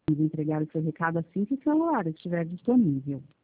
Vamos entregar o seu recado assim que o seu celular estiver disponível.